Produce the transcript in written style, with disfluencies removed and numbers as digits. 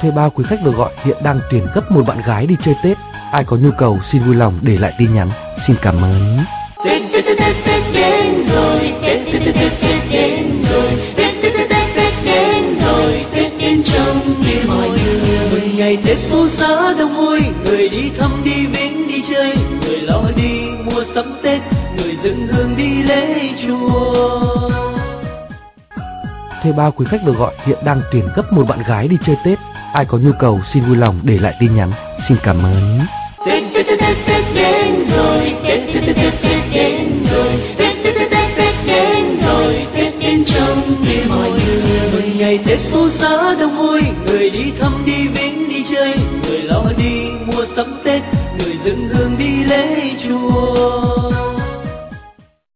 Thuê bao quý khách được gọi hiện đang tuyển gấp một bạn gái đi chơi Tết. Ai có nhu cầu xin vui lòng để lại tin nhắn. Xin cảm ơn. Tết đến rồi, Tết đến rồi, Tết đến rồi, Tết đến trong tim mọi người. Mừng ngày Tết phố xá đông vui, người đi thăm đi viếng đi chơi, người lo đi mua sắm Tết, người dâng hương đi lễ chùa. Thuê bao quý khách được gọi hiện đang tuyển gấp một bạn gái đi chơi Tết. Ai có nhu cầu xin vui lòng để lại tin nhắn. Xin cảm ơn. Tết đến rồi, Tết đến rồi, Tết